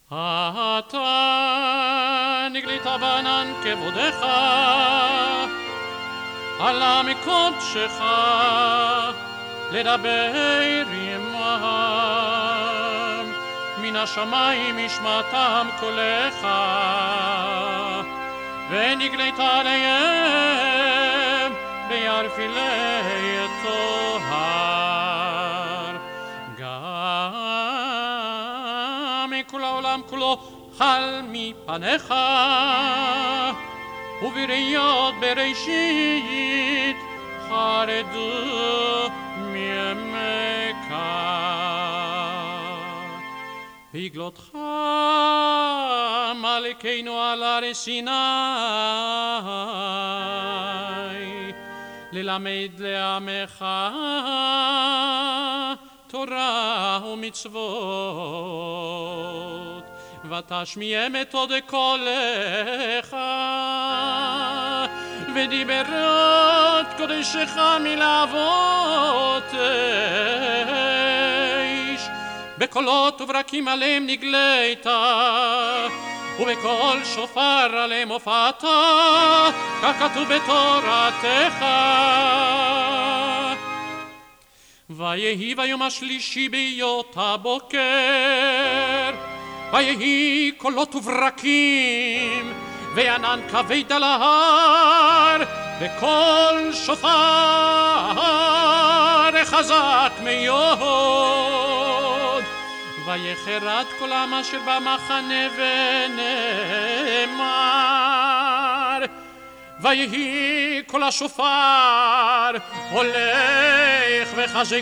אתה נגלית בענן כבודך, עלה מקודשך לדבר עמם, מן השמיים ישמעתם קולך, ונגלית עליהם בירפילי טוהר. גם מכל העולם כולו חל מפניך, ובראיות בראשית חרדו מימיך. והגלותך מלכנו על הר סיני, ללמד לעמך תורה ומצוות, ותשמיעם את הוד קולך, ודיברות קודשך מלהבות אש, בקולות וברקים עליהם נגלית, ובקול שופר עליהם הופעת, ככתוב בתורתך. ויהי ביום השלישי בהיות הבוקר, ויהי קולות וברקים, וענן כבד על ההר, וקול שופר חזק מאוד. ויחרד קולם אשר במחנה ונאמר, ויהי קול השופר הולך וחזק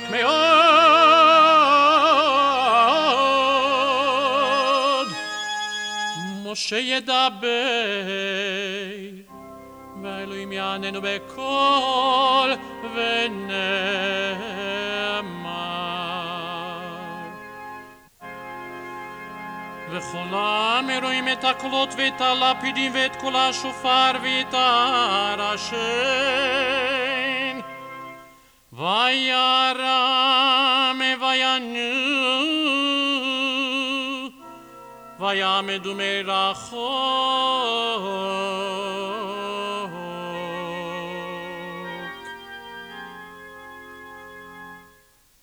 מאוד. משה ידבר, והאלוהים יעננו בקול ונאמר. וכולם רואים את הקולות ואת הלפידים ואת קול השופר ואת הרשן, וירם וינועו, ויעמדו מרחוק,